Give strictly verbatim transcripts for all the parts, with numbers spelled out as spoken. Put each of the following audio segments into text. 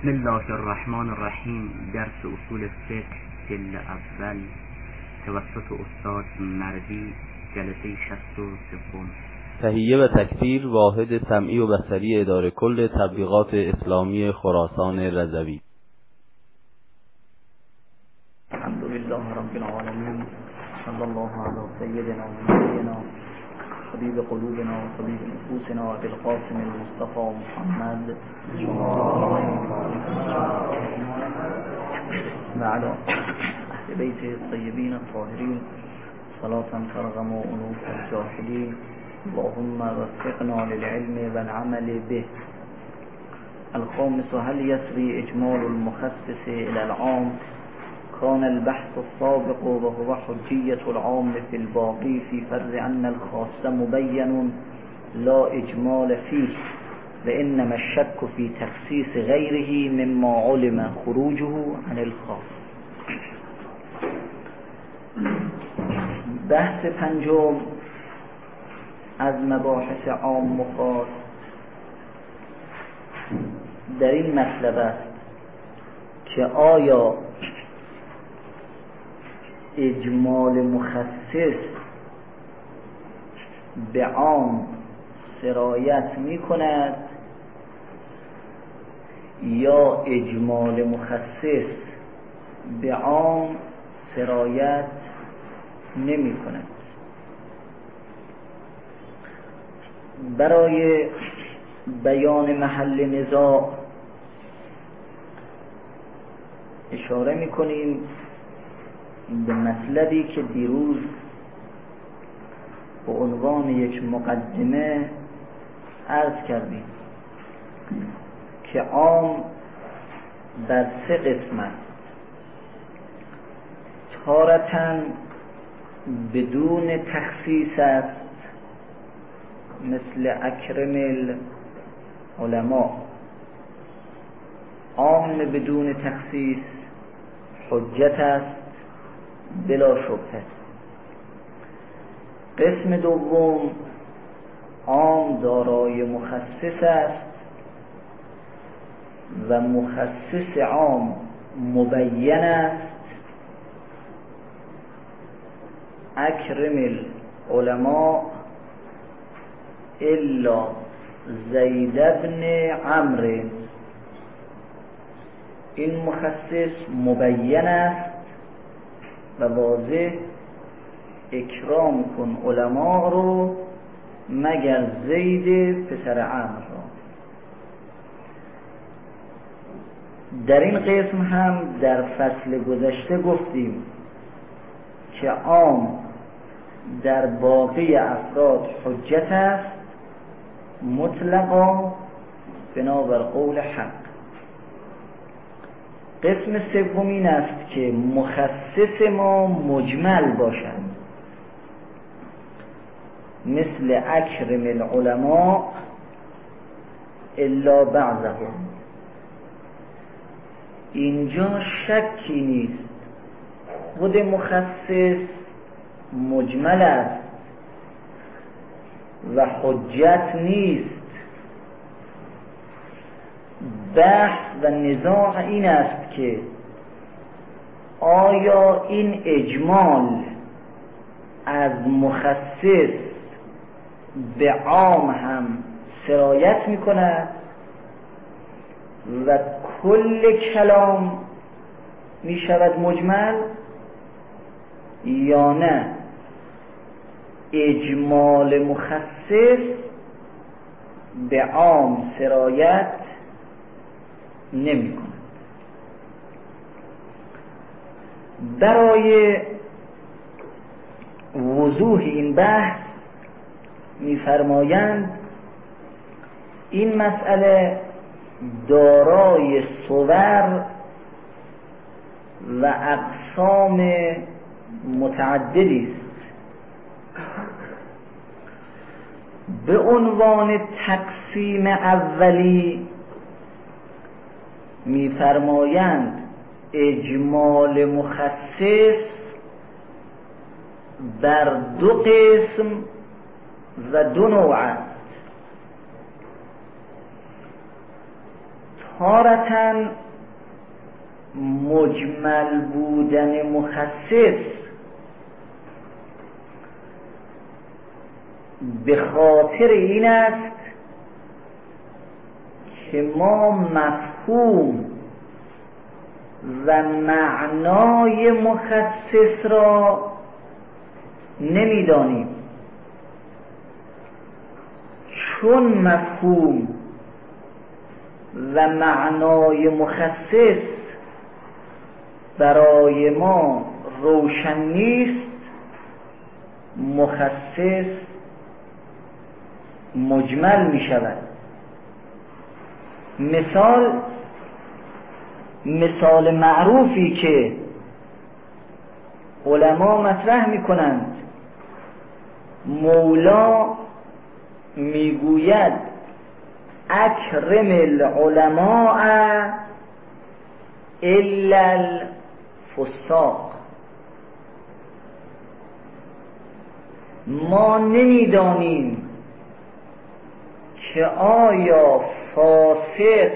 بسم الله الرحمن الرحیم. درس اصول فقه جلد اول توسط استاد مردی، جلسه شصت و سوم. تهیه و تکثیر واحد سمعی و بصری اداره کل تبلیغات اسلامی خراسان رضوی. الحمدلله رب العالمین، صلی الله علی سیدنا و نبینا حبیب قلوبنا و طبیب نفوسنا و بالقاسم المصطفى محمد و علی اهل بیت الطیبین الطاهرین صلاة ترغم انوف الجاهلین. اللهم وفقنا للعلم والعمل به. الخامس: هل يسري إجمال المخصص إلى العام؟ كان البحث السابق وهو حجية العام في الباقي في فرض أن الخاص مبين لا إجمال فيه، وإنما الشك في تخصيص غيره مما علم خروجه عن الخاص. بحث پنجم از مباحث عام و خاص در این مطلب است که آیا اجمال مخصص به عام سرایت می کند یا اجمال مخصص به عام سرایت نمی کند. برای بیان محل نزاع اشاره می کنیم به مطلبی که دیروز به عنوان یک مقدمه عرض کردیم که عام در سه قسم است: تارةً بدون تخصیص است مثل اکرم العلماء، عام بدون تخصیص حجت است بلا شبهه. قسم دوم عام دارای مخصص است و مخصص عام مبین است، اکرم العلماء الا زید بن عمرو. این مخصص مبین است و واضح: اکرام کن علما رو مگر زید پسر عمرو را. در این قسم هم در فصل گذشته گفتیم که عام در باقی افراد حجت است مطلقا بنابر قول حق. قسم سوم این است که مخصص ما مجمل باشد مثل اکرم العلماء الا بعضهم. اینجا شکی نیست، خود مخصص مجمل است و حجت نیست. بحث و نزاع این است که آیا این اجمال از مخصص به عام هم سرایت می کند و کل کلام می شود مجمل یا نه اجمال مخصص به عام سرایت نمی کند. برای وضوح این بحث می‌فرمایند این مسئله دارای صور و اقسام متعددی است. به عنوان تقسیم اولی می‌فرمایند اجمال مخصص بر دو قسم و دو نوع است. تارةً مجمل بودن مخصص به خاطر این است که ما مفهوم و معنای مخصص را نمیدانیم، چون مفهوم و معنای مخصص برای ما روشن نیست، مخصص مجمل می شود. مثال مثال معروفی که علما مطرح می کنند، مولا میگوید اکرم العلماء الا الفساق. ما نمیدانیم که آیا فاسق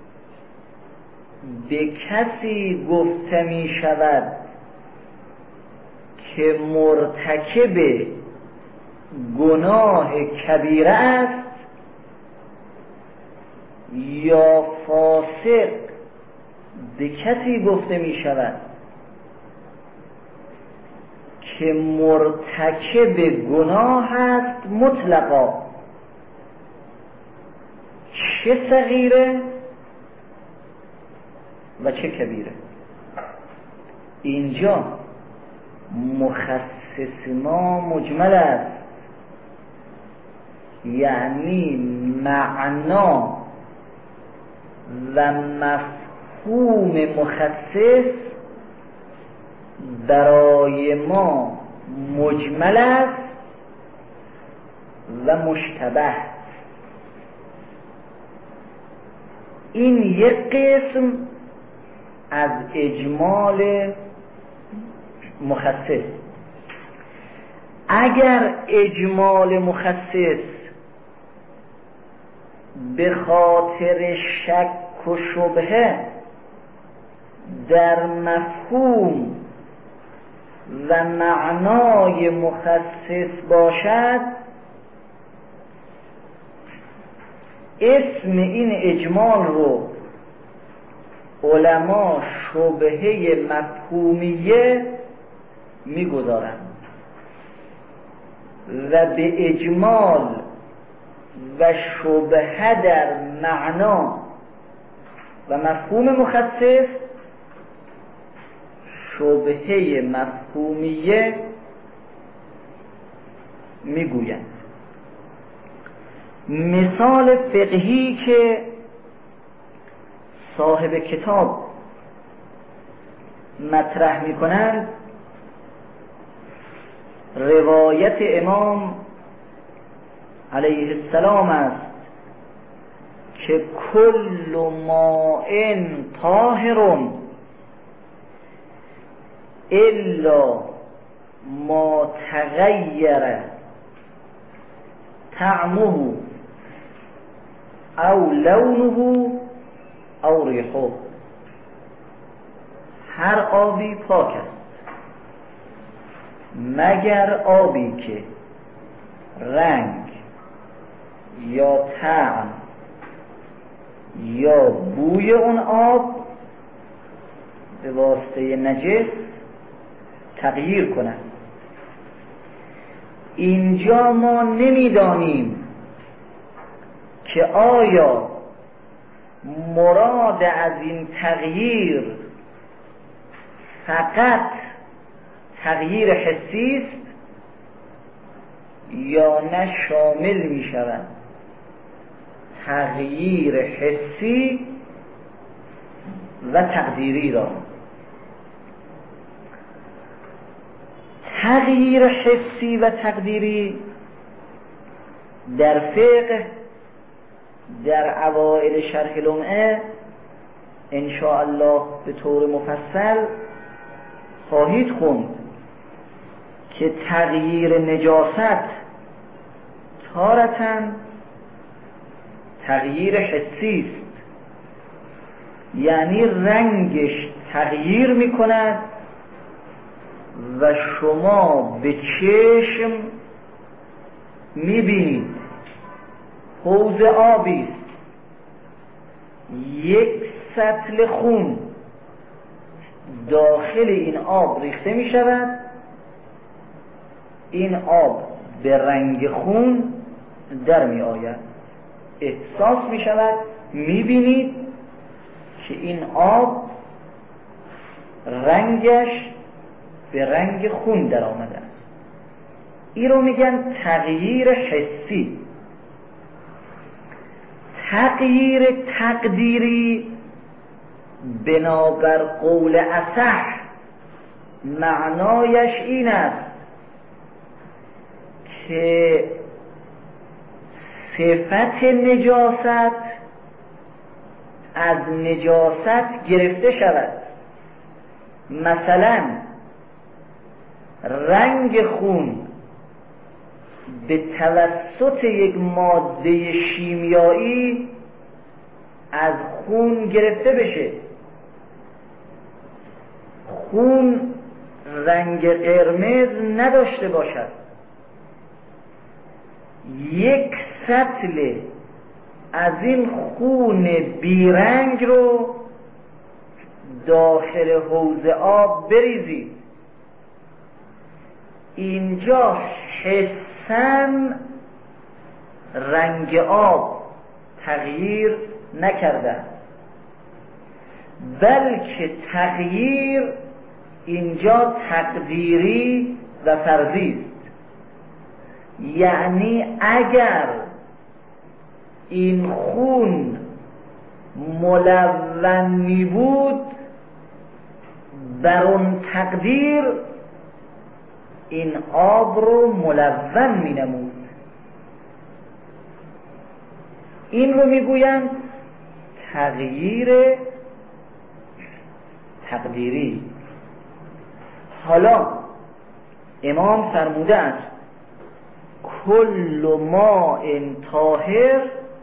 به کسی گفته می شود که مرتکب گناه کبیره است، یا فاسق به کسی گفته می شود که مرتکب گناه است مطلقا، چه صغیره و چه کبیره. اینجا مخصص ما مجمل است، یعنی معنا و مفهوم مخصص برای ما مجمل است و مشتبه. این یک قسم از اجمال مخصص. اگر اجمال مخصص به خاطر شک و شبهه در مفهوم و معنای مخصص باشد، اسم این اجمال رو علما شبهه مفهومیه میگذارند و به اجمال و شبهه در معنا و مفهوم مخصص شبهه مفهومیه میگویند. مثال فقهی که صاحب کتاب مطرح میکنند روایت امام علیه السلام است که کل ماء طاهر الا ما تغیر طعمه او لونه او ریحه. هر آبی پاک است مگر آبی که رنگ یا طعم یا بوی اون آب به واسطه نجس تغییر کنند. اینجا ما نمیدانیم که آیا مراد از این تغییر فقط تغییر حسی است یا نه شامل می شود تغییر حسی و تقدیری را. تغییر حسی و تقدیری در فقه در اوائل شرح لمعه ان شاء الله به طور مفصل خواهید خوند که تغییر نجاست تارةً تغییر حسی است یعنی رنگش تغییر می کند و شما به چشم می بینید حوض آبی است، یک سطل خون داخل این آب ریخته می شود، این آب به رنگ خون در می آید، احساس می شود، می بینید که این آب رنگش به رنگ خون در آمده است. این رو میگن تغییر حسی. تغییر تقدیری بنابر قول اصح معنایش این است که صفت نجاست از نجاست گرفته شود. مثلا رنگ خون به توسط یک ماده شیمیایی از خون گرفته بشه، خون رنگ قرمز نداشته باشد، یک سطل از این خون بیرنگ رو داخل حوض آب بریزید، اینجا حسن رنگ آب تغییر نکرده، بلکه تغییر اینجا تقدیری و فرضی است. یعنی اگر این خون ملون می بود بر اون تقدیر این آب رو ملون می نمود. این رو می گویند تغییر تقدیری. حالا امام فرموده است کل ماء طاهر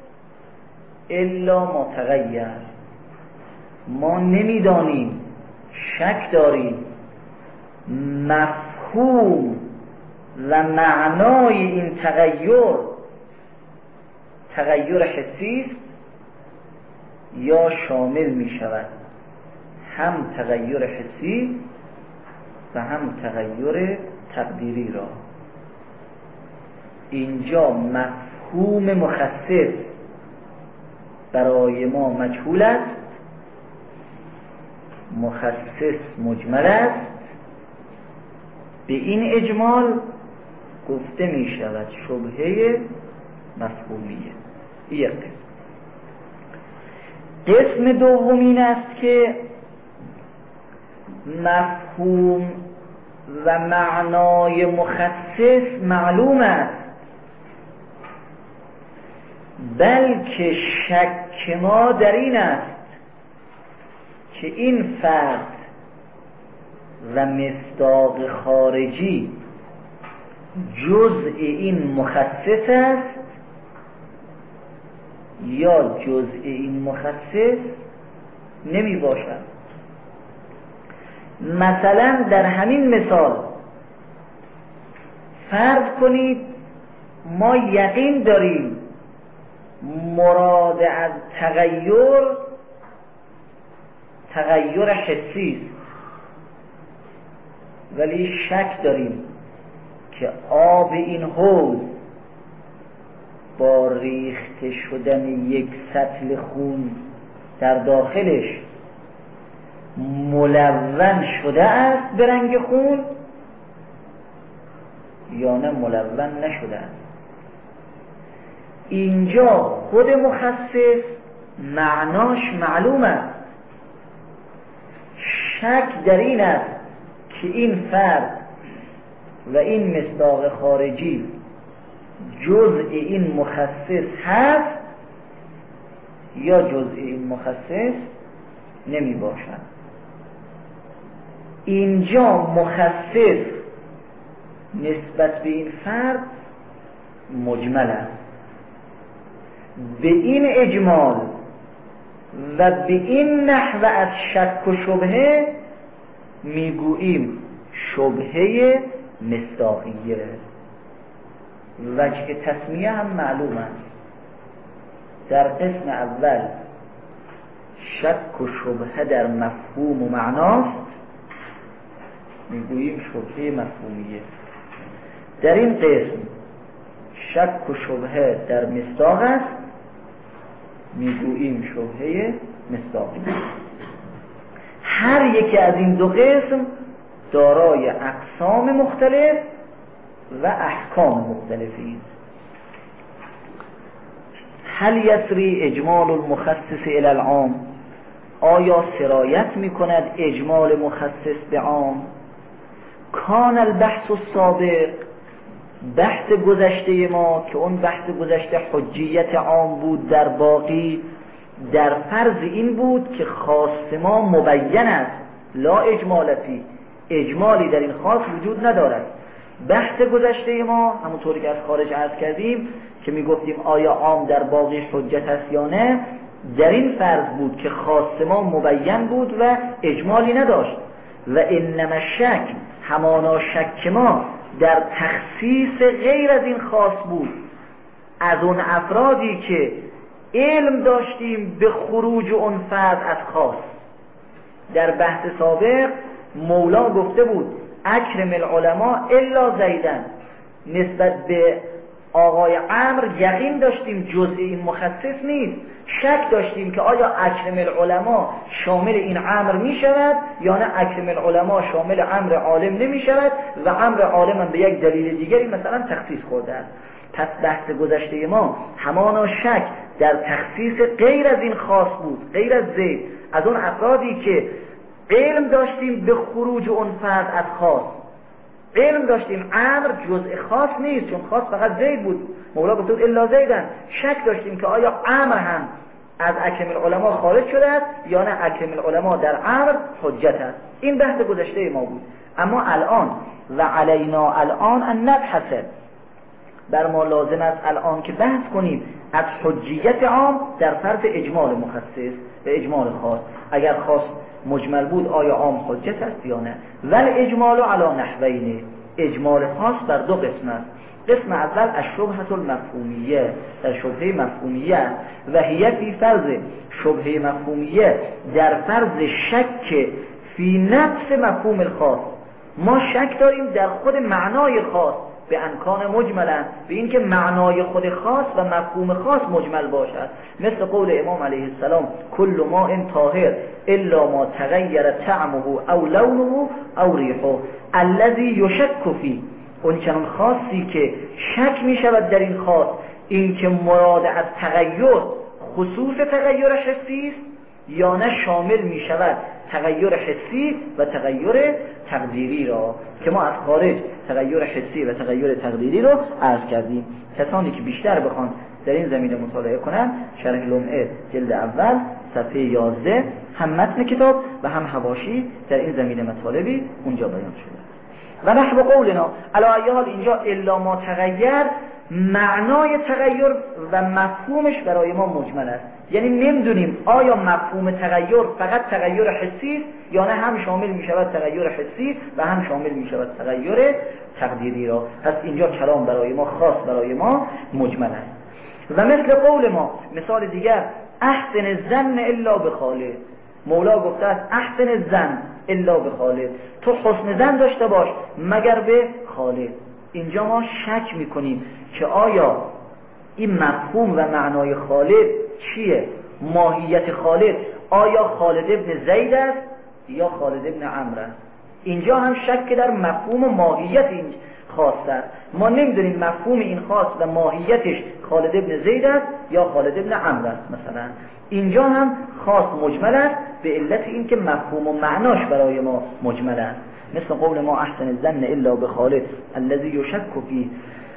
الا ما تغیر. ما نمیدانیم، شک داریم مفهوم و معنای این تغییر تغییر حسی است یا شامل می شود هم تغییر حسی و هم تغییر تقدیری را. اینجا مفهوم مخصص برای ما مجهول است، مخصص مجمل است. به این اجمال گفته می شود شبهه مفهومیه. یک قسم دوم این است که مفهوم و معنای مخصص معلوم است، بلکه شک ما در این است که این فرد و مصداق خارجی جزء این مخصص است یا جزء این مخصص نمی باشد. مثلا در همین مثال فرض کنید ما یقین داریم مراد از تغییر تغییر حسی است، ولی شک داریم که آب این حوض با ریخته شدن یک سطل خون در داخلش ملون شده است به رنگ خون یا نه ملون نشده است. اینجا خود مخصص معناش معلوم است، شک در این است که این فرد و این مصداق خارجی جزء این مخصص هست یا جزء این مخصص نمی باشد. اینجا مخصص نسبت به این فرد مجمل است. به این اجمال و به این نحو از شک و شبهه میگوییم شبهه مصداقیه. وجه تسمیه هم معلوم است. در قسم اول شک و شبهه در مفهوم و معناست، میگوییم شبهه مفهومیه. در این قسم شک و شبهه در مصداق است، میگوییم شبهه مصداقیه. هر یکی از این دو قسم دارای اقسام مختلف و احکام مختلفی است. هل یسری اجمال المخصص الی العام؟ آیا سرایت میکند اجمال مخصص به عام؟ کان البحث السابق، بحث گذشته ما که اون بحث گذشته حجیت عام بود در باقی، در فرض این بود که خاص ما مبین است، لا اجمالتی، اجمالی در این خاص وجود ندارد. بحث گذشته ما همونطوری که از خارج عرض کردیم که میگفتیم آیا عام در باقی حجت است یا نه، در این فرض بود که خاص ما مبین بود و اجمالی نداشت. و انما شک، همانا شک ما در تخصیص غیر از این خاص بود، از اون افرادی که علم داشتیم به خروج اون فرد از خاص. در بحث سابق مولا گفته بود اکرم العلماء الا زیدن، نسبت به آقای عمرو یقین داشتیم جزء این مخصص نیست، شک داشتیم که آیا اکرم العلماء شامل این عمرو می شود یا نه اکرم العلماء شامل عمرو عالم نمی شود و عمرو عالم هم به یک دلیل دیگری مثلا تخصیص خورده است. پس بحث گذشته ما همانا شک در تخصیص غیر از این خاص بود، غیر از زید، از اون افرادی که علم داشتیم به خروج اون فرد از خاص. علم داشتیم عمرو جزء خاص نیست چون خاص فقط زید بود، مولا گفت الا زیدن. شک داشتیم که آیا عمرو هم از اکرم العلماء خارج شده است یا نه اکرم العلماء در عمرو حجت است. این بحث گذشته ما بود. اما الان و علینا الان ان نبحث، بر ما لازم است الان که بحث کنیم از حجیت عام در فرض اجمال مخصص و اجمال خاص. اگر خاص مجمل بود آیا عام حجت است یا نه؟ ول اجمال علی نحوین، اجمال خاص بر دو قسم است. قسم اول الشبهه المفهومیه، در شبهه مفهومیه است و هی فی فرض شبهه مفهومیه در فرض شک فی نفس مفهوم الخاص. ما شک داریم در خود معنای خاص به انکان مجملن، به اینکه معنای خود خاص و مفهوم خاص مجمل باشد، مثل قول امام علیه السلام کل ماء طاهر الا ما تغیر طعمه او لونه او ریحه الذی یشک فی. اون چنان خاصی که شک می شود در این خاص، این که مراد از تغییر خصوص تغییر حسی است یا نه شامل می شود تغییر حسی و تغییر تقدیری را، که ما از خارج تغییر حسی و تغییر تقدیری رو عرض کردیم. کسانی که بیشتر بخوان در این زمینه مطالعه کنن، شرح لمعه جلد اول صفحه یازده هم متن کتاب و هم حواشی در این زمینه مطالبی اونجا بیان شده. و نحو قولنا علی ای حال اینجا الا ما تغییر، معنای تغییر و مفهومش برای ما مجمل است. یعنی نمیدونیم آیا مفهوم تغییر فقط تغییر حسی یا نه هم شامل می شود تغییر حسی و هم شامل می شود تغییر تقدیری را. پس اینجا کلام برای ما خاص برای ما مجمل است. و مثل قول ما، مثال دیگر، احسن الظن الا بخالق. مولا گفته است احسن الظن الا بخالق، تو حسن ظن داشته باش مگر به خالق. اینجا ما شک میکنیم که آیا این مفهوم و معنای خالق چیه؟ ماهیت خالق آیا خالد ابن زید است یا خالد ابن عمرو است؟ اینجا هم شک در مفهوم و ماهیت این خاص است. ما نمیدونیم مفهوم این خاص و ماهیتش خالد ابن زید است یا خالد ابن عمرو است. مثلا اینجا هم خاص مجمل است به علت اینکه مفهوم و معناش برای ما مجمل است. مثل قول ما احسن الظن الا بخالد الذی یشک فیه.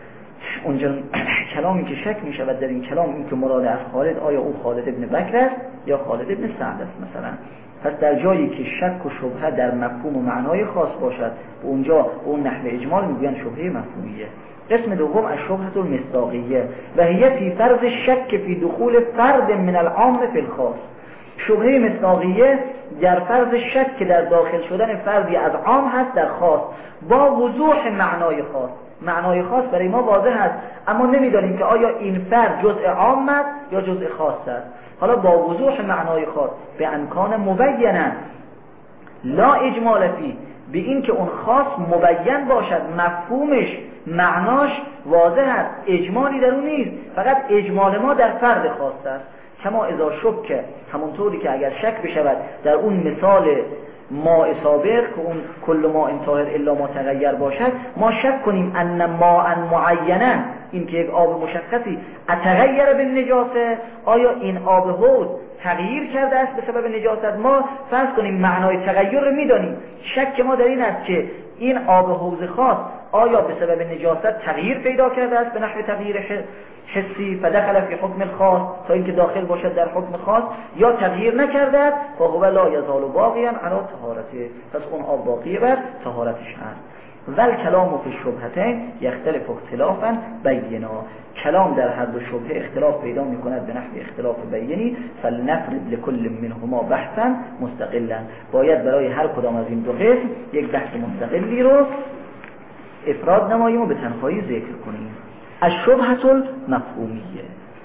اونجا کلامی که شک می شود در این کلام این که مراد از خالد آیا او خالد ابن بکر است یا خالد ابن سعد است مثلا. پس در جایی که شک و شبهه در مفهوم و معنای خاص باشد، اونجا اون نحو اجمال میگن شبهه مفهومیه. قسم دوم الشبهه المصداقیه و هي فی فرض شک فی دخول فرد من العام فی الخاص. شبهه مصداقیه در فرض شک که در داخل شدن فرضی از عام هست در خاص با وضوح معنای خاص. معنای خاص برای ما واضح است اما نمیدانیم که آیا این فرض جزء عام است یا جزء خاص است. حالا با وضوح معنای خاص به امکان مبینن لا اجمال فی، به این که اون خاص مبین باشد، مفهومش معناش واضح است، اجمالی در اون نیست، فقط اجمال ما در فرد خاص است. کما اذا شک، همونطوری که اگر شک بشود در اون مثال ماء سابق که اون کل ماء طاهر الا ما تغیر باشد، ما شک کنیم ان ماء معینا، این که یک آب مشخصی اتغیر بالنجاسه، آیا این آب حوض تغییر کرده است به سبب نجاست؟ ما فرض کنیم معنای تغییر رو میدانیم، شک ما در این است که این آب حوض خاص آیا به سبب نجاست تغییر پیدا کرده است به نحو تغییر حسی فدخل فی حکم الخاص، تا اینکه داخل باشد در حکم خاص، یا تغییر نکرده است فهو لا یزال باقیا علی طهارته، پس اون آب باقی بر طهارتش هست. ول کلام فی الشبهتین یختلف اختلافا بینا، کلام در هر دو شبهه اختلاف پیدا میکند به نحو اختلاف بیانی، فلنفرد لكل منهما بحثا مستقلا، باید برای هر کدام از این دو قسم یک بحث مستقلی رو افراد نماییم و به تنهایی ذکر کنیم. الشبهة المفهومیه،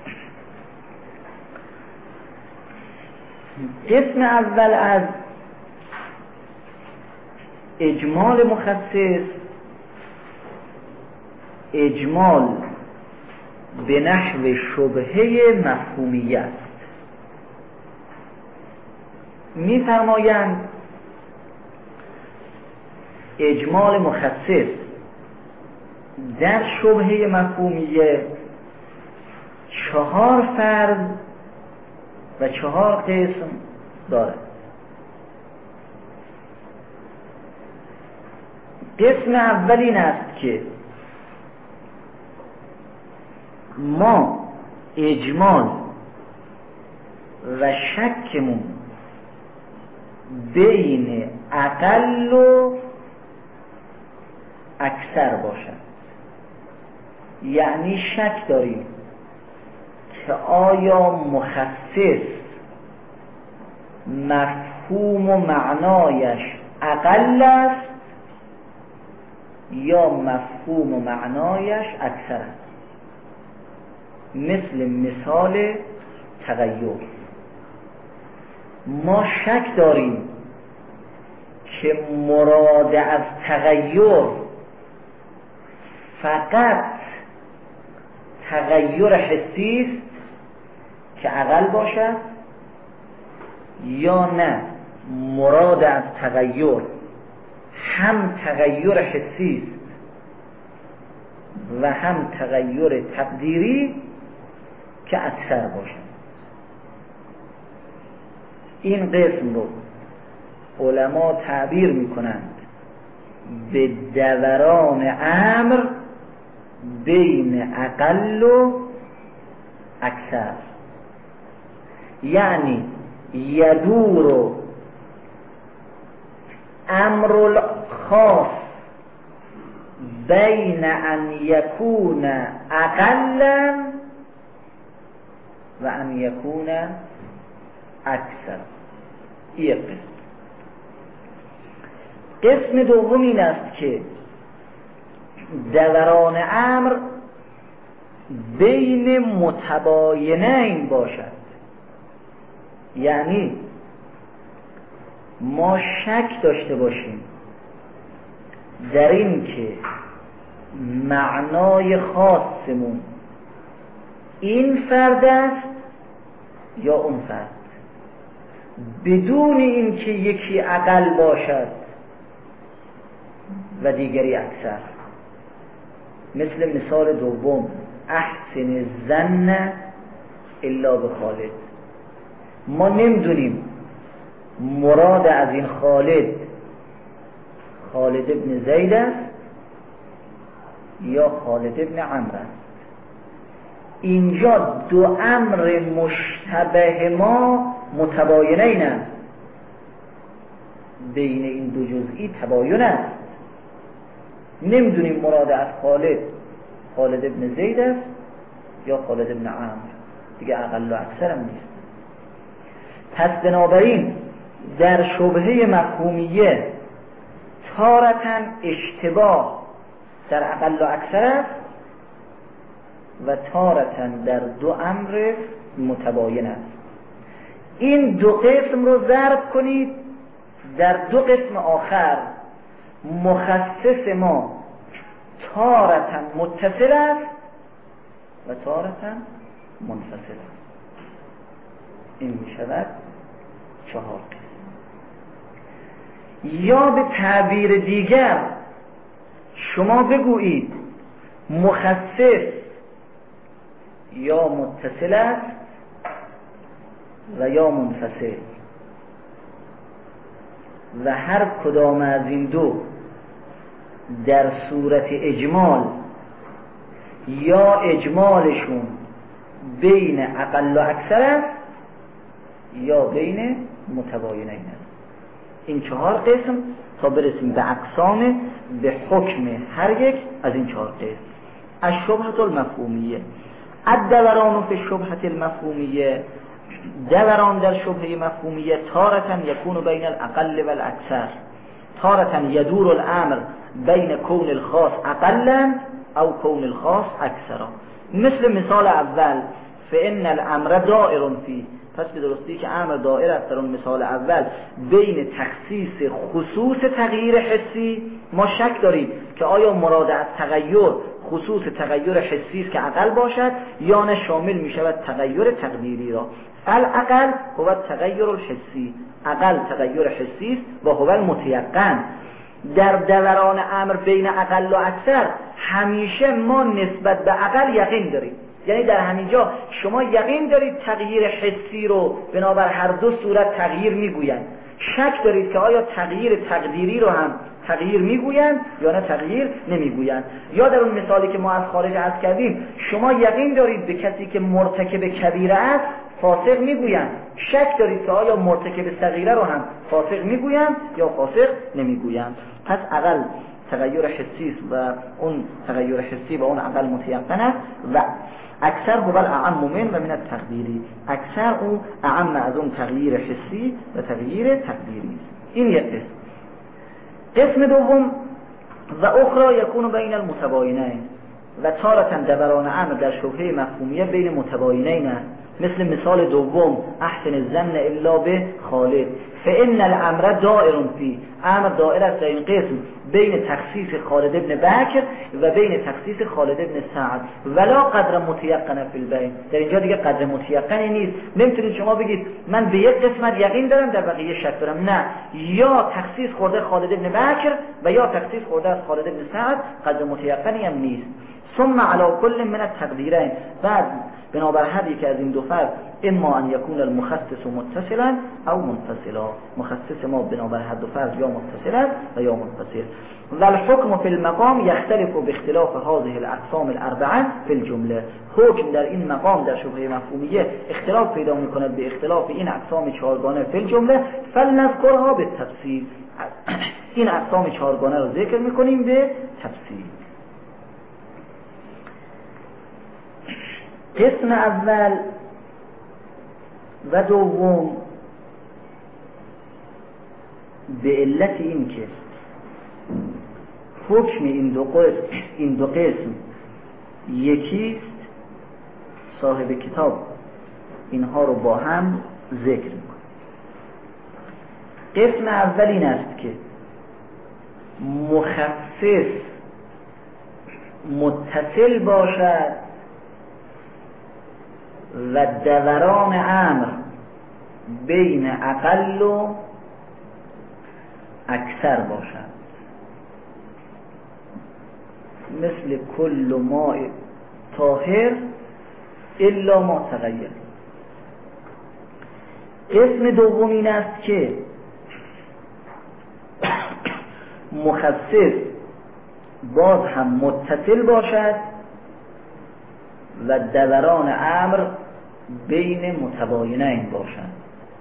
قسم اول از اجمال مخصص، اجمال به نحو شبهه مفهومیه است. می‌فرمایند اجمال مخصص در شبهه مفهومیه چهار فرض و چهار قسم دارد. قسم اول این است که ما اجمال و شکمون بین اقل و اکثر باشد، یعنی شک داریم که آیا مخصص مفهوم و معنایش اقل است یا مفهوم و معنایش اکثر است. مثل مثال تغییر، ما شک داریم که مراد از تغییر فقط تغییر حسی است که اقل باشد یا نه مراد از تغییر هم تغییر حسی است و هم تغییر تقدیری که اکثر باشد. این قسم رو علما تعبیر میکنند به دوران امر بین اقل و اکثر، یعنی یدور امر الخاص بین ان یکون اقلا و ان یکون اکثر. این قسم. قسم دوم این است که دوران امر بین متباینین باشد، یعنی ما شک داشته باشیم در این که معنای خاصمون این فرد است یا اون فرد، بدون اینکه یکی اقل باشد و دیگری اکثر. مثل مثال دوم احسن الظن الا بخالد، ما نمیدونیم مراد از این خالد خالد ابن زید است یا خالد ابن عمرو است. اینجا دو امر مشتبه ما متباینین است، بین این دو جزئی تباین است. نمیدونیم مراد از خالد خالد ابن زید است یا خالد ابن عمرو، دیگه اقل و اکثر هم نیست. پس بنابراین در شبهه مفهومیه تارتاً اشتباه در اقل و اکثر است و تارتاً در دو امر متباین است. این دو قسم رو ضرب کنید در دو قسم آخر. مخصص ما تارتاً متصل است و تارتاً منفصل است. این می شود چهار قسم. یا به تعبیر دیگر شما بگویید مخصص یا متصل است و یا منفصل، و هر کدام از این دو در صورت اجمال یا اجمالشون بین اقل و اکثر است یا بین متباینین است. این چهار قسم تا برسیم به اقسام به حکم هر یک از این چهار قسم. الشبهة المفهومیه. الدوران فی الشبهة المفهومیه، دوران در شبهه مفهومیه تارة یکون بین الاقل و الاکثر، تارة یدور الامر بین کون الخاص اقلا او کون الخاص اکثرا. مثل مثال اول فان الامر دائر فی، پس به درستی که امر دائر است در اون مثال اول بین تخصیص خصوص تغییر حسی. ما شک داریم که آیا مراد از تغییر خصوص تغییر حسی است که اقل باشد یا نه شامل می شود تغییر تقدیری را. الاقل هو تغییر الحسی، اقل تغییر حسی است و هو المتیقن. در دوران امر بین اقل و اکثر همیشه ما نسبت به اقل یقین داریم، یعنی در همینجا شما یقین دارید تغییر حسی رو بنابر هر دو صورت تغییر میگویند، شک دارید که آیا تغییر تقدیری رو هم تغییر میگویند یا نه تغییر نمیگویند. یا در اون مثالی که ما از خارج عرض کردیم شما یقین دارید به کسی که مرتکب کبیره است فاسق میگویند، شک دارید که آیا مرتکب صغیره رو هم فاسق میگویند یا فاسق نمیگویند. پس اقل تغییر حسی و اون تغییر حسی و اون اقل متیقن است و اکثر هو الاعم من و من التقدیری، اکثر اون اعم از اون تغییر حسی و تغییر تقدیری. این یک قسم. قسم دوم و اخرى یکون بین المتباینین، و تارة دوران امر در شبهه مفهومیه بین متباینین است. مثل مثال دوم احسن الظن الا به خالق، فان الامر دائر فی، امر دائر است در این قسم بین تخصیص خالد ابن بکر و بین تخصیص خالد ابن سعد، ولا قدر متیقن فی البین. در اینجا دیگه قدر متیقنی نیست. نمیتونید شما بگید من به یک قسمت یقین دارم در بقیه شک دارم، نه، یا تخصیص خورده خالد ابن بکر و یا تخصیص خورده از خالد ابن سعد، قدر متیقنی هم نیست. ثم علی کل من التقدیرین، بعد بنابر هر یک از این دو فرض اما ان یکون المخصص متصلا او منفصلا، مخصص ما بنابر هر دو فرض یا متصل است و یا منفصل. و الحکم فی المقام یختلف باختلاف هذه الاقسام الاربعه فی الجمله، حکم در این مقام در شبهه مفهومیه اختلاف پیدا میکنه به اختلاف این اقسام چهارگانه فی الجمله، فلنذکرها بالتفصیل. این اقسام چهارگانه رو ذکر میکنیم به تفصیل. قسم اول و دوم به علت این که حکم این دو قسم این دو قسم یکیست، صاحب کتاب اینها رو با هم ذکر میکنه. قسم اول این است که مخصص متصل باشد و دوران امر بین اقل و اکثر باشد، مثل کل ماء طاهر الا ما تغیر. قسم دوم این است که مخصص باز هم متصل باشد و دوران امر بین متباینین باشد،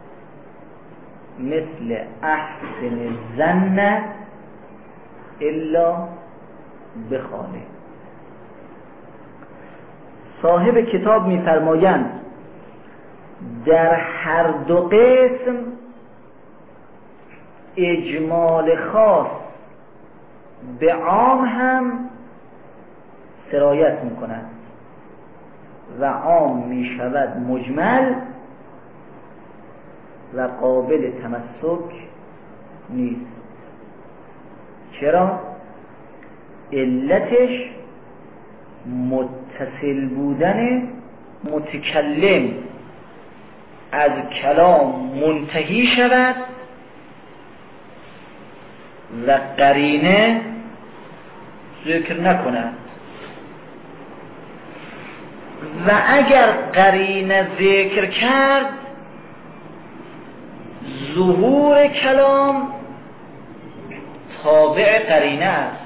مثل احسن الظن الا بخالق. صاحب کتاب می‌فرمایند در هر دو قسم اجمال خاص به عام هم سرایت میکند و عام میشود مجمل و قابل تمسک نیست. چرا؟ علتش متصل بودن متکلم از کلام منتهی شود و قرینه ذکر نکند، و اگر قرینه ذکر کرد ظهور کلام تابع قرینه است.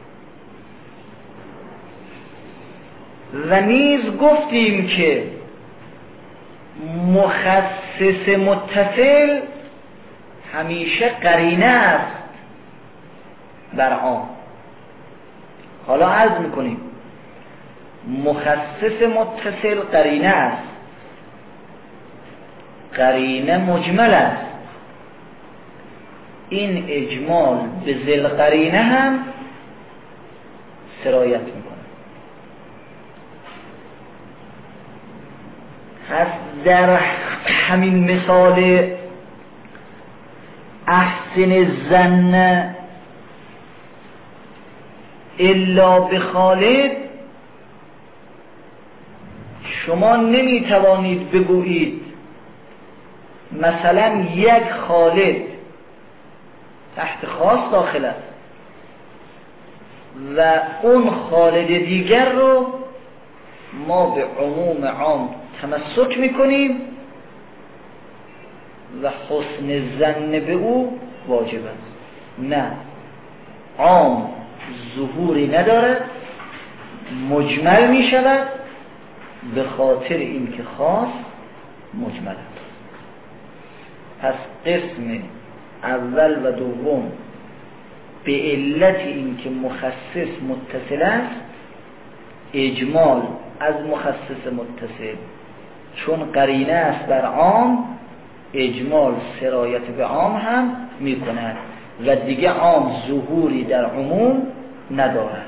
و نیز گفتیم که مخصص متصل همیشه قرینه است بر عام. حالا عرض میکنیم مخصص متصل قرینه است، قرینه مجمل است. این اجمال به ذل قرینه هم سرایت میکنه. پس در همین مثال احسن الظن الا بخالد شما نمیتوانید بگویید مثلا یک خالد تحت خاص داخل است و اون خالد دیگر رو ما به عموم عام تمسک میکنیم و حسن ظن به او واجب است. نه، عام ظهوری ندارد، مجمل میشود به خاطر اینکه خاص مجمل است. پس قسم اول و دوم به علت اینکه مخصص متصل است، اجمال از مخصص متصل چون قرینه است بر عام، اجمال سرایت به عام هم می کند و دیگه عام ظهوری در عموم ندارد.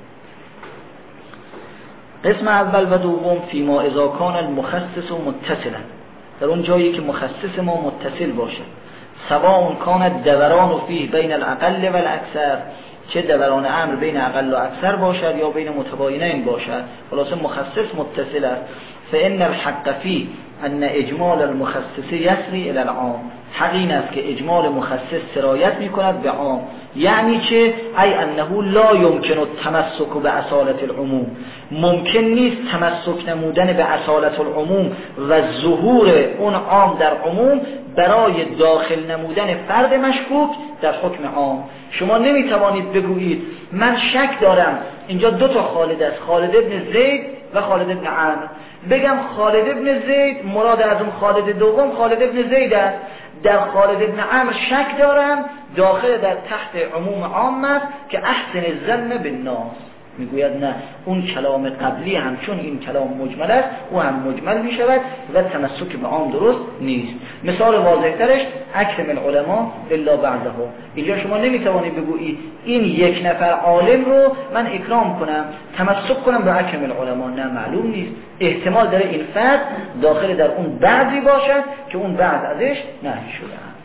قسم اول و دوم فیما اذا کان المخصص متصلا، در اون جایی که مخصص ما متصل باشد، سواء کان دوران فیه بین الاقل و الاکثر، چه دوران امر بین اقل و اکثر باشد یا بین متباینین باشد، خلاصه مخصص متصل است. فان الحق فی ان اجمال المخصص یسری الی العام، حق این است که اجمال مخصص سرایت می کند به عام. یعنی چه؟ ای انه لا یمکن التمسک باصالة العموم، ممکن نیست تمسک نمودن به اصالة العموم و ظهور اون عام در عموم برای داخل نمودن فرد مشکوک در حکم عام. شما نمیتوانید بگویید من شک دارم اینجا دو تا خالد است، خالد ابن زید و خالد ابن عمرو، بگم خالد ابن زید مراد از اون خالد دوم خالد ابن زید است، در خالد ابن عمرو شک دارم، داخل در تحت عموم عام است که احسن الظن بالناس. میگوید نه، اون کلام قبلی هم چون این کلام مجمل است او هم مجمل می شود و تمسک به عام درست نیست. مثال واضح ترش اکرم العلماء الا بعدهم، اینجا شما نمیتوانید بگویید این یک نفر عالم رو من اکرام کنم تمسک کنم به اکرم العلماء، نه، معلوم نیست، احتمال داره این فرد داخل در اون بعضی باشد که اون بعض ازش نهی شده است.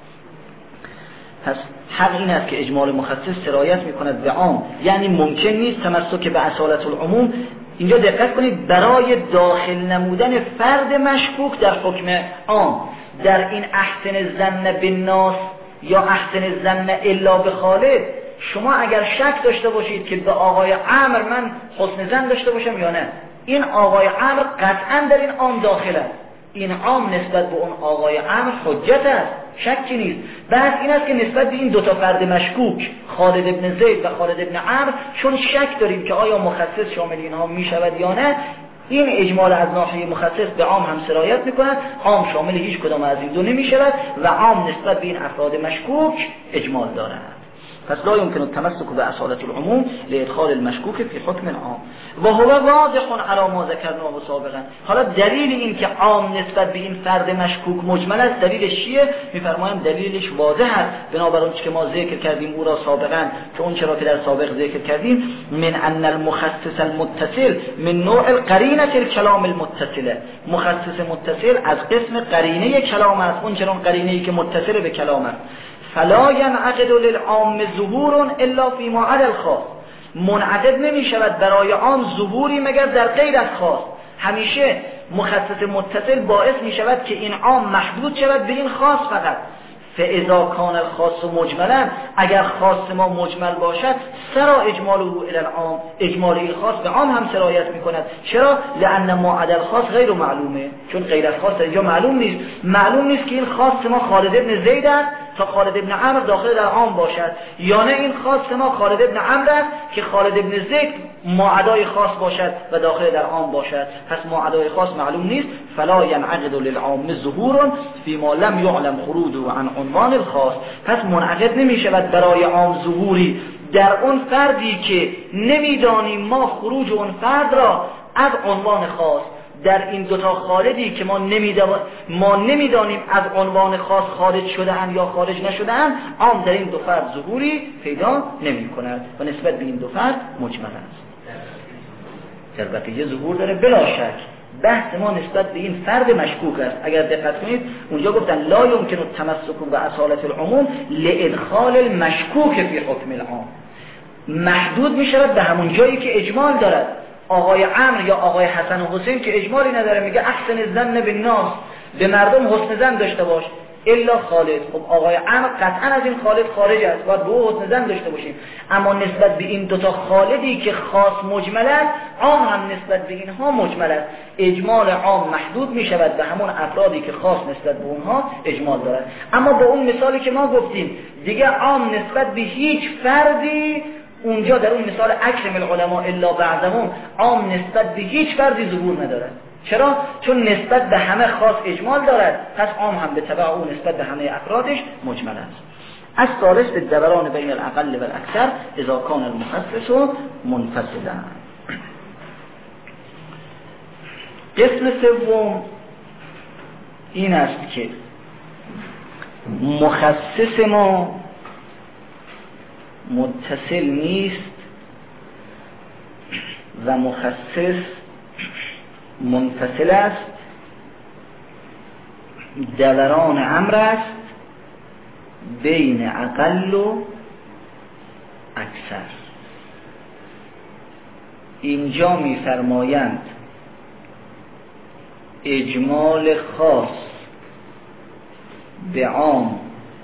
پس حق این است که اجمال مخصص سرایت میکند به عام، یعنی ممکن نیست تمسک به اصالة العموم. اینجا دقت کنید، برای داخل نمودن فرد مشکوک در حکم عام، در این احسن الظن بالناس یا احسن الظن الا بخالد، شما اگر شک داشته باشید که به آقای عمرو من حسن ظن داشته باشم یا نه، این آقای عمرو قطعا در این عام داخل است، این عام نسبت به اون آقای عمرو حجت است، شکی نیست. بحث این است که نسبت به این دو تا فرد مشکوک خالد ابن زید و خالد ابن عمرو چون شک داریم که آیا مخصص شامل اینها می شود یا نه، این اجمال از ناحیه مخصص به عام هم سرایت می کند، عام شامل هیچ کدام از این دو نمی شود و عام نسبت به این افراد مشکوک اجمال دارد. پس لا يمكن التمسك بأصالة العموم لإدخال المشکوک فی حکم العام و هو واضح علی ما ذکرناه سابقا. حالا دلیل این که عام نسبت به این فرد مشکوک مجمل است دلیلش چیه؟ میفرماییم دلیلش واضح است بنابر اون که ما ذکر کردیم او را سابقا، که اون چرا که در سابق ذکر کردیم، من ان المخصص المتصل من نوع القرینه الکلام المتصله. مخصص متصل از قسم قرینه کلام است، اون چرا قرینه‌ای که متصل به کلام است. فلا ينعقد للعام ظهور الا فی ما عدا الخاص. منعقد نمی شود برای عام ظهوری مگر در غیر از خاص. همیشه مخصص متصل باعث می شود که این عام محدود شود به این خاص فقط. فاذا کان الخاص مجملا، اگر خاص ما مجمل باشد، سرا اجماله الی العام، اجمال این خاص به عام هم سرایت می کند. چرا؟ لان ما عدا الخاص غیر معلومه، چون غیر از خاص اینجا معلوم نیست. معلوم نیست که این خاص ما خالد ابن زید است تا خالد ابن عمرو داخل در عام باشد، یا نه این خاص ما خالد ابن عمرو است که خالد ابن زید معدای خاص باشد و داخل در عام باشد. پس معدای خاص معلوم نیست. فلا ينعقد للعام ظهور فيما لم يعلم خروجه عن عنوان الخاص. پس منعقد نمی شود برای عام ظهوری در اون فردی که نمیدانیم ما خروج اون فرد را از عنوان خاص. در این دوتا خالدی که ما نمیدانیم ما نمیدانیم از عنوان خاص خارج شده اند یا خارج نشده اند، عام در این دو فرد ظهوری پیدا نمی کند و نسبت به این دو فرد مجمل است. در بقیه ظهور داره بلا شک. بحث ما نسبت به این فرد مشکوک است. اگر دقت کنید اونجا گفتن لا یمکن التمسک باصالة العموم لادخال المشکوک فی حکم العام. محدود می شود به همون جایی که اجمال دارد. آقای عمرو یا آقای حسن و حسین که اجمالی نداره، میگه احسن الظن بالناس، به مردم حسن ظن داشته باش، الا خالد. خب آقای عمرو قطعا از این خالد خارج است، باید به او حسن ظن داشته باشیم. اما نسبت به این دوتا خالدی که خاص مجمل است، عام هم نسبت به اینها مجمل است. اجمال عام محدود می شود به همون افرادی که خاص نسبت به اونها اجمال دارد. اما با اون مثالی که ما گفتیم دیگه عام نسبت به هیچ فردی، اونجا در اون مثال اکرم العلماء الا بعضهم، عام نسبت به هیچ فردی ظهور ندارد. چرا؟ چون نسبت به همه خاص اجمال دارد، پس عام هم به تبع اون نسبت به همه افرادش مجمل است. از ثالث به دوران بین الاقل و الاکثر اذا کان المخصص منفصلا. قسم سوم این است که مخصص ما متصل نیست و مخصص منفصل است، دوران امر است بین اقل و اکثر. اینجا می‌فرمایند اجمال خاص به عام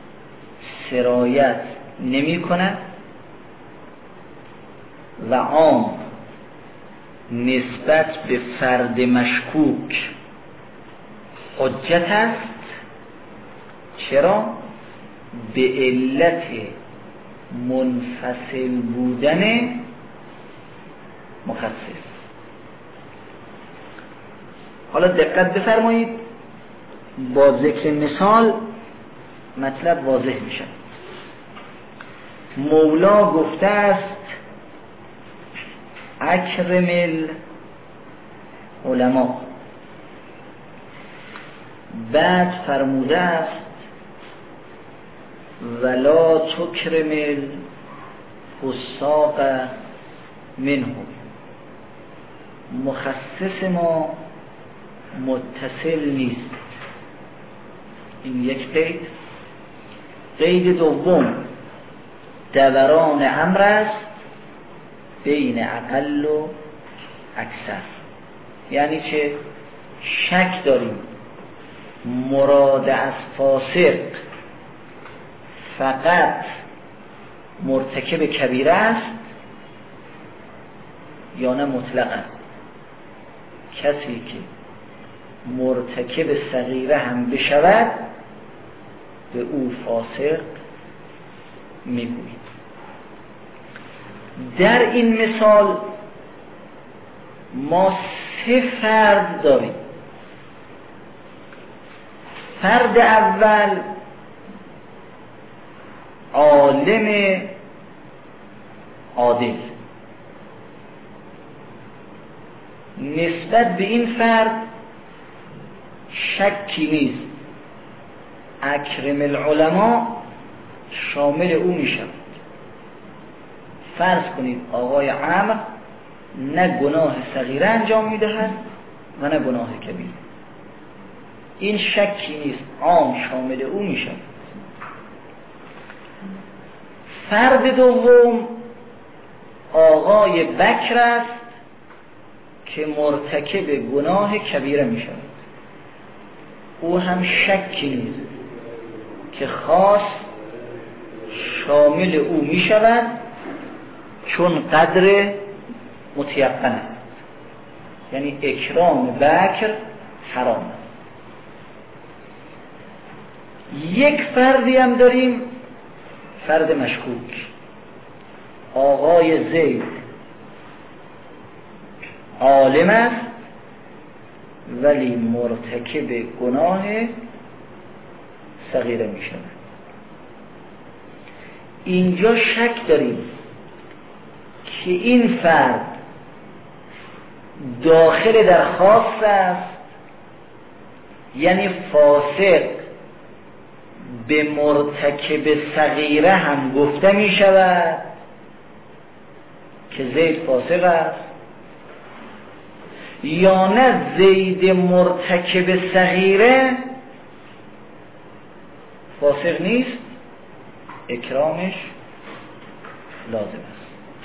سرایت نمی کند و عام نسبت به فرد مشکوک حجت است. چرا؟ به علت منفصل بودن مخصص. حالا دقت بفرمایید، با ذکر مثال مطلب واضح میشه. مولا گفته است اکرم العلماء، بعد فرموده است ولا تکرم الفساق منهم. مخصص ما متصل نیست. این یک قید. قید دوم دوران امر است بین اقل و اکثر. یعنی چه؟ شک داریم مراد از فاسق فقط مرتکب کبیره است یا نه مطلقا. کسی که مرتکب صغیره هم بشود به او فاسق میگوییم. در این مثال ما سه فرد داریم. فرد اول عالم عادل. نسبت به این فرد شکی نیست، اکرم العلماء شامل او می شود. فرض کنید آقای عمرو نه گناه صغیره انجام می دهد و نه گناه کبیر، این شکی نیست، عام شامل او می شود. فرد دوم آقای بکر است که مرتکب گناه کبیره می شود، او هم شکی نیست که خاص شامل او می شود چون قدر متیقن است، یعنی اکرام بکر حرام است. یک فردی هم داریم، فرد مشکوک، آقای زید عالم است ولی مرتکب گناه صغیره می شود. اینجا شک داریم که این فرد داخل در خاص است، یعنی فاسق به مرتکب صغیره هم گفته می شود که زید فاسق است، یا نه زید مرتکب صغیره فاسق نیست، اکرامش لازم است.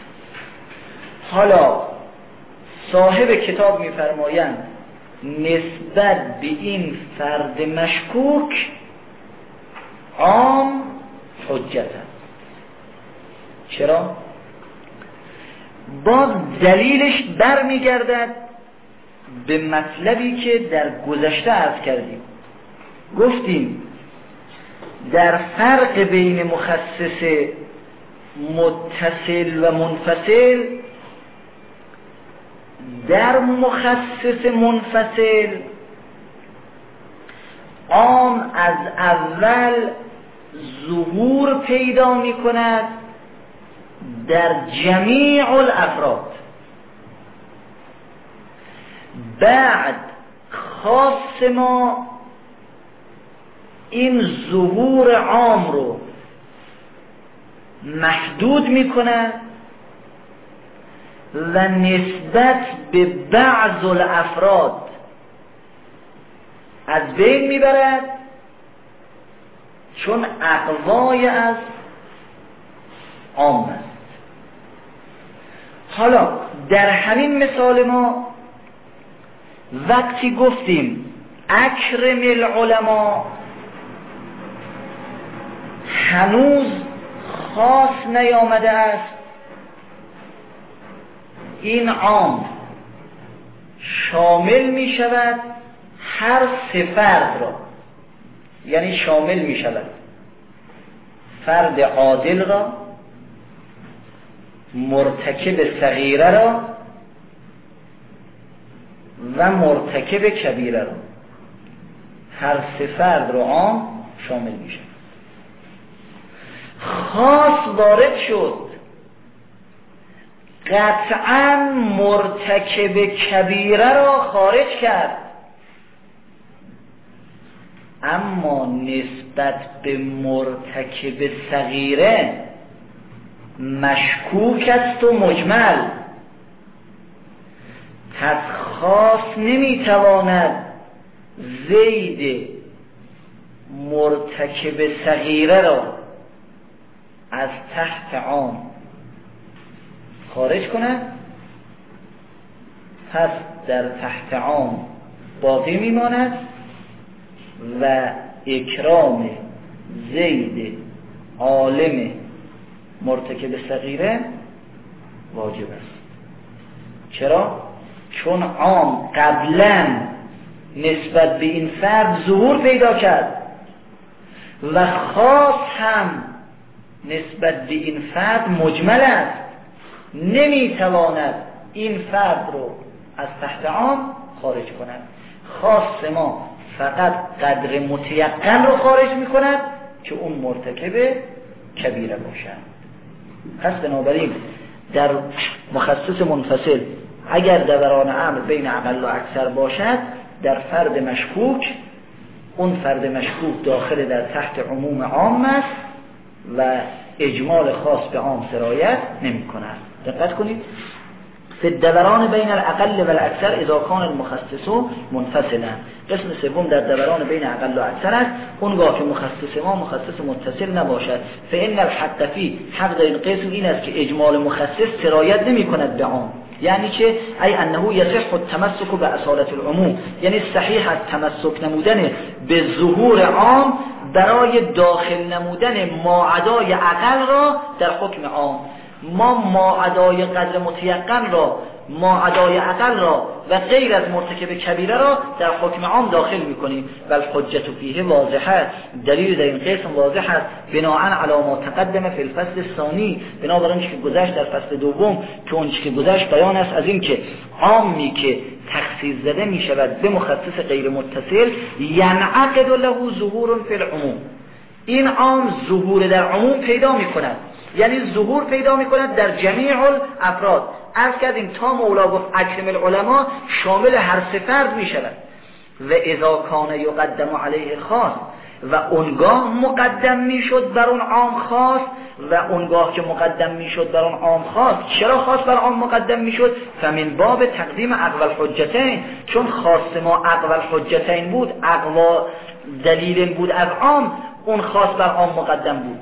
حالا صاحب کتاب می‌فرمایند نسبت به این فرد مشکوک عام حجت است. چرا؟ باز دلیلش برمیگردد به مطلبی که در گذشته عرض کردیم. گفتیم در فرق بین مخصص متصل و منفصل، در مخصص منفصل عام از اول ظهور پیدا می کند در جمیع الافراد، بعد خاص ما این ظهور عام رو محدود می کند و نسبت به بعض الافراد از بین می برد، چون اقوای از عام است. حالا در همین مثال ما وقتی گفتیم اکرم العلماء، هنوز خاص نیامده است، این عام شامل می شود هر سه فرد را، یعنی شامل می شود فرد عادل را، مرتکب صغیره را و مرتکب کبیره را، هر سه فرد را عام شامل می شود. خاص وارد شد، قطعا مرتکب کبیره را خارج کرد، اما نسبت به مرتکب صغیره مشکوک است و مجمل، پس خاص نمیتواند زید مرتکب صغیره را از تحت عام خارج کند، پس در تحت عام باقی میماند و اکرام زید عالم مرتکب صغیره واجب است. چرا؟ چون عام قبلا نسبت به این فرد ظهور پیدا کرد و خاص هم نسبت به این فرد مجمل است، نمیتواند این فرد رو از تحت عام خارج کند. خاص ما فقط قدر متیقن رو خارج میکند که اون مرتکب کبیره باشد. پس بنابراین در مخصص منفصل اگر دوران امر بین اقل و اکثر باشد، در فرد مشکوک اون فرد مشکوک داخل در تحت عموم عام است و اجمال خاص به عام سرایت نمی کند. دقت کنید، فی الدوران بین الاقل و الاکثر اذا کان المخصص منفصلا. قسم سوم در دوران بین اقل و اکثر است، اونگاه که مخصص ما مخصص متصل نباشد. فان الحق فی، حق در این قسم این است که اجمال مخصص سرایت نمی کند به عام. یعنی چه؟ ای انه یصح التمسک به اصالت العموم، یعنی صحیح است تمسک نمودن به ظهور عام برای داخل نمودن ماعدای اقل را در حکم عام. ما ماعدای قدر متیقن را، ماعدای اقل را و غیر از مرتکب کبیره را در حکم عام داخل میکنیم. بل حجت فیه واضحه، دلیل در این قسم واضح است. بناء علی ما تقدم فی الفصل الثانی، بنابر آنچه که گذشت در فصل دوم، که آنچه که گذشت بیان است از این که عامی که تخصیص زده می شود به مخصص غیر متصل، ینعقد له ظهور فی العموم، این عام ظهور در عموم پیدا می کند، یعنی ظهور پیدا می کند در جمیع الافراد. عرض کردیم تا مولا گفت اکرم العلماء شامل هر سه فرد می شود. و اذا کان یقدم علیه خاص، و اونگاه مقدم می شد بر اون عام خاص، و اونگاه که مقدم می شد بر اون عام خاص، چرا خاص بر عام مقدم می شد؟ فمن باب تقدیم اقوال حجتین، چون خاص ما اقوال حجتین بود، اقوا دلیل بود از عام، اون خاص بر عام مقدم بود.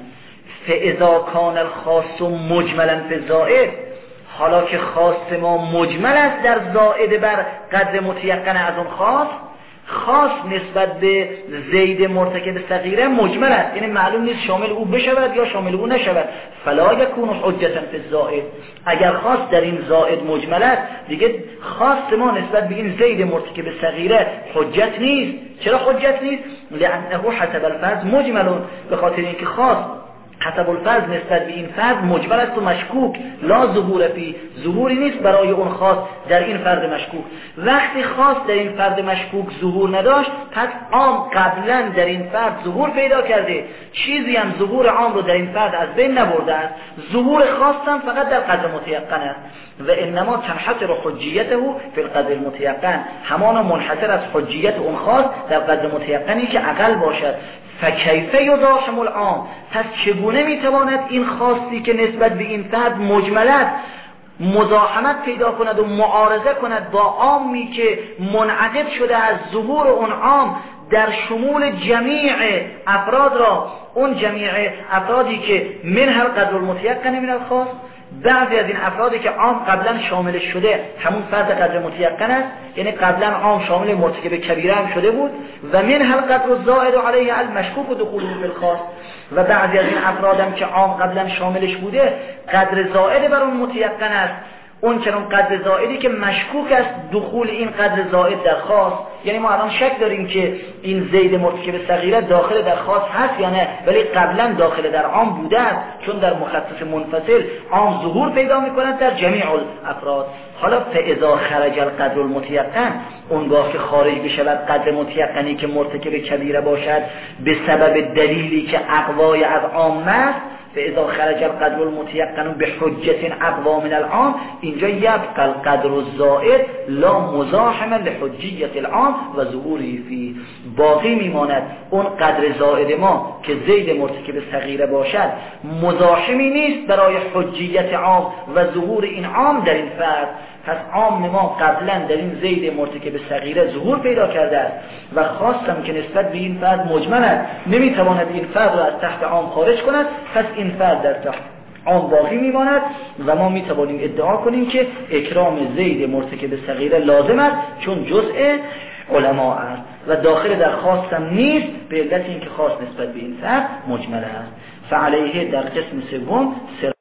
فاذا کان الخاص مجملا فی الزائد، حالا که خاص ما مجمل است در زائد بر قدر متیقن از اون خاص، خاص نسبت به زید مرتکب صغیره مجمل است، یعنی معلوم نیست شامل او بشود یا شامل او نشود. فلا یکون حجتا فی الزائد، اگر خاص در این زائد مجمل است، دیگه خاص ما نسبت به این زید مرتکب صغیره حجت نیست. چرا حجت نیست؟ لانه حسب الفرض مجمل، به خاطر اینکه خاص حسب الفرض نسبت به این فرد مجمل است و مشکوک، لا ظهور فی، ظهوری نیست برای اون خاص در این فرد مشکوک. وقتی خاص در این فرد مشکوک ظهور نداشت، پس عام قبلا در این فرد ظهور پیدا کرده، چیزی هم ظهور عام رو در این فرد از بین نبرده است. ظهور خاص هم فقط در قدر متیقن است. و انما تنحصر حجیته فی القدر المتیقن، همانا منحصر از حجیت اون خاص در قدر متیقنی که اقل باشد. فکیف یزاحم العام، پس چگونه میتواند این خاصی که نسبت به این فرد مجمل است مزاحمت پیدا کند و معارضه کند با عامی که منعقد شده از ظهور اون عام در شمول جمیع افراد را، اون جمیع افرادی که من هر قدر المتیقن من الخاص، بعضی از این افرادی که عام قبلا شامل شده همون فرد قدر متیقن است، یعنی قبلا عام شامل مرتکب کبیره هم شده بود، و من هر قدر الزائد علیه المشکوک و دخوله فی الخاص، و بعضی از این افراد هم که عام قبلا شاملش بوده قدر زائد بر اون متیقن است، اون چنان قدر زائدی که مشکوک است دخول این قدر زائد در خاص. یعنی ما الان شک داریم که این زید مرتکب صغیره داخل در خاص هست یا نه، ولی قبلا داخل در عام بوده است، چون در مخصص منفصل عام ظهور پیدا می‌کند در جمیع الافراد. حالا فاذا خرج القدر المتیقن، اونگاه که خارج بشود قدر متیقنی که مرتکب کبیره باشد به سبب دلیلی که اقوای از عام است، فاذا خرج القدر المتيقن بحجة اقوى من العام، اینجا یبقى القدر الزائد لا مزاحم لحجیة العام و ظهوره فی، باقی میماند اون قدر زائد ما که زید مرتکب صغیره باشد مزاحمی نیست برای حجیت عام و ظهور این عام در این فرد. پس عام ما قبلا در این زید مرتکب صغیره ظهور پیدا کرده است و خواستم که نسبت به این فرد مجمل است، نمیتواند این فرد را از تحت عام خارج کند، پس این فرد در تحت عام باقی میماند و ما میتوانیم ادعا کنیم که اکرام زید مرتکب صغیره لازم است، چون جزء علما است و داخل در خاصم نیست، به علت اینکه خاص نسبت به این فرد مجمل است. فعلیه در قسم سوم